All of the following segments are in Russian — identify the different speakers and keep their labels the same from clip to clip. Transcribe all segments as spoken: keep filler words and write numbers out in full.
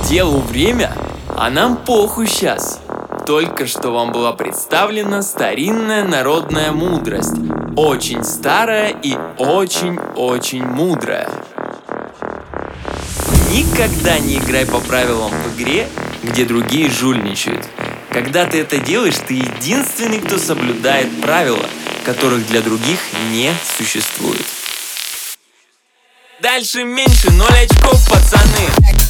Speaker 1: Делу время, а нам похуй сейчас. Только что вам была представлена старинная народная мудрость. Очень старая и очень-очень мудрая. Никогда не играй по правилам в игре, где другие жульничают. Когда ты это делаешь, ты единственный, кто соблюдает правила, которых для других не существует. Дальше меньше, ноль очков, пацаны.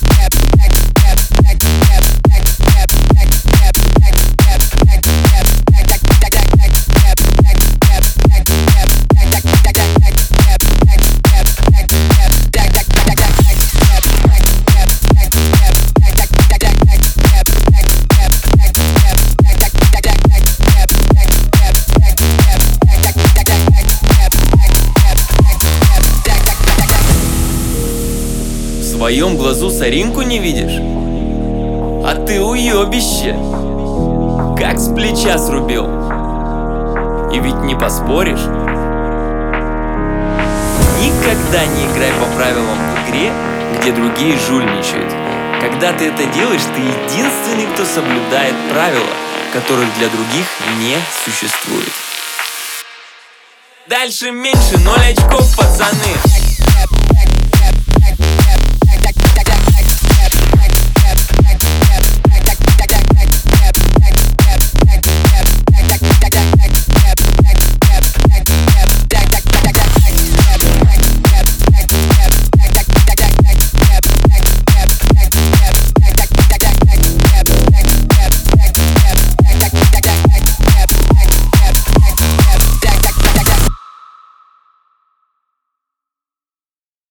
Speaker 1: В своем глазу соринку не видишь? А ты уебище! Как с плеча срубил? И ведь не поспоришь. Никогда не играй по правилам в игре, где другие жульничают. Когда ты это делаешь, ты единственный, кто соблюдает правила, которых для других не существует. Дальше меньше, ноль очков, пацаны.